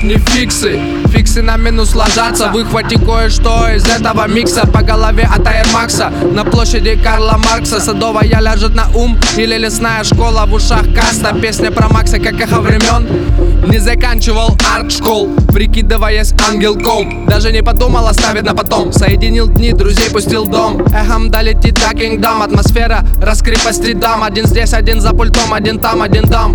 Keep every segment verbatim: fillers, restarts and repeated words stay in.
не фиксы. Фиксы на минус ложатся. Выхвати кое-что из этого микса. По голове от Air Max'а на площади Карла Маркса. Садовая ляжет на ум или лесная школа. В ушах каста, песня про Макса, как эхо времен. Не заканчивал арт-школ, прикидываясь ангелком. Даже не подумал оставить на потом. Соединил дни, друзей пустил дом. Эхом долетит до Кингдом. Атмосфера раскрепостит дам. Один здесь, один за пультом, один там, один там.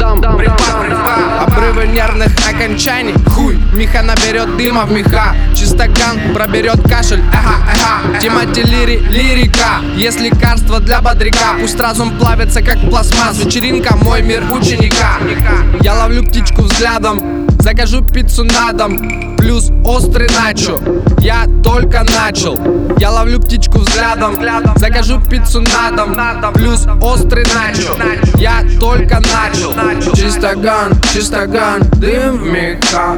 Припа, обрывы нервных окончаний. Хуй, Миха наберет дыма в меха. Чистоган проберет кашель. Эха, эха, Тимати лири, лирика. Есть лекарство для бодряка. Пусть разум плавится как пластмасс. Вечеринка, мой мир ученика. Я ловлю птичку взглядом, закажу пиццу на дом, плюс острый начо. Я только начал. Я ловлю птичку взглядом, закажу пиццу на дом, плюс острый начо. Я только начал. Чистоган, чистоган, дым в меха,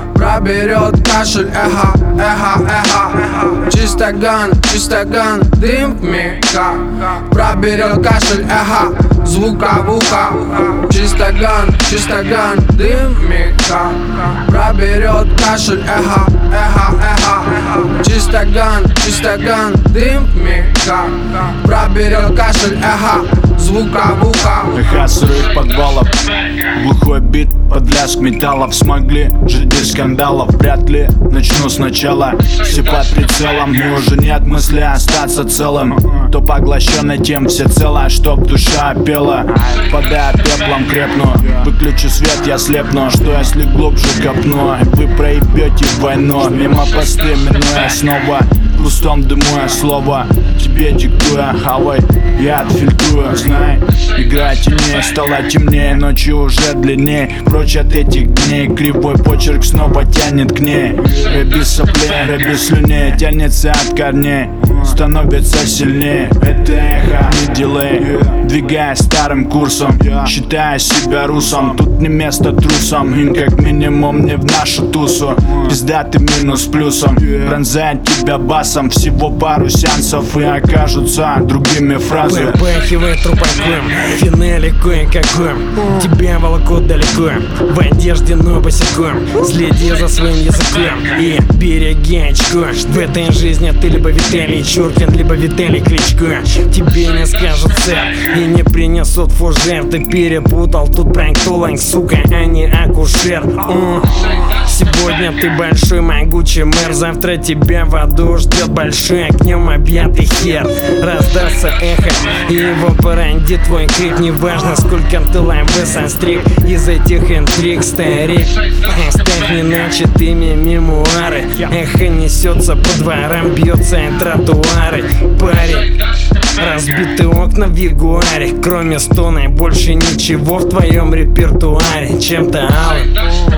проберет кашель, эхо, эхо, эхо. Чистоган, чистоган, дым в меха, проберет кашель, эхо, звука в ухо. Чистоган, чистоган, дым в меха, проберет кашель, эхо, эхо, эхо. Чистоган, чистоган, дым в меха, проберет кашель, эхо, звука в ухо. Эхо сырых подвалов, глухой бит под лязг металлов. Смогли жить без скандалов, вряд ли начну сначала. Все под прицелом, и уже нет мысли остаться целым. То поглощенный тем всецело, чтоб душа пела. Падая пеплом крепну, выключу свет, я слепну. Что если глубже копну, вы проебете войну. Мимо посты минуя снова, в пустом дыму я слово тебе диктуя. Хавай, я отфильтрую, знай, игра теней стала темнее, ночью уже длиннее. Прочь от этих дней, кривой почерк снова тянет к ней. Рэби соплей, рэби слюней, тянется от корней, становится сильнее. Это эхо, не дилей, двигаясь старым курсом, считая себя русом. Тут не место трусам, им как минимум не в нашу тусу. Пиздатый минус плюсом, пронзает тебя басом. Всего пару сеансов и окажутся другими фразами. Попахивает трупаком, финали кое-каком. Тебя волокут далеко, в одежде, но босиком. Следи за своим языком и береги очко. В этой жизни ты либо Виталий Чуркин, либо Виталий Кличко. Тебе не скажут сэр и не принесут фужер. Ты перепутал тут пранктолог, сука, а не акушер. М-м. Сегодня ты большой могучий мэр, завтра тебя в аду ждет большой огнем объятый хер. Раздастся эхо и его породит твой крик. Неважно, сколько ты лайвесан стрик из этих интриг, старик. Оставь неначатыми мемуары. Эхо несется по дворам, бьется и тротуары. Парень, разбитые окна в ягуаре. Кроме стона больше ничего в твоем репертуаре. Чем-то алым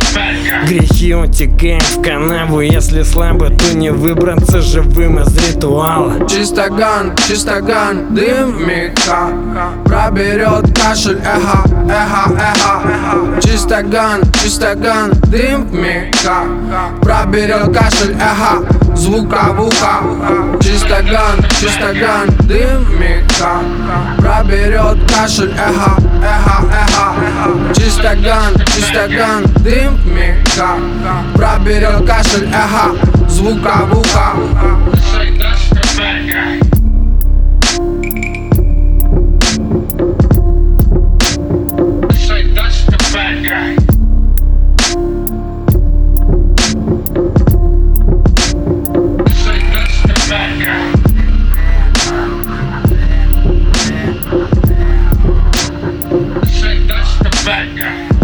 грехи утекают в канаву. Если слабо, то не выбраться живым из ритуала. Чистоган, чистоган, дым в меха, проберет кашель, эхо, эхо, эхо. Чистоган, чистоган, дым в меха, проберет кашель, эхо, звука в ухо. Чистоган, чистоган, дым в меха, проберет кашель, эхо, эхо, эхо. Чистоган, чистоган, дым в меха, проберет кашель, эхо, звука в ухо. Bad guy.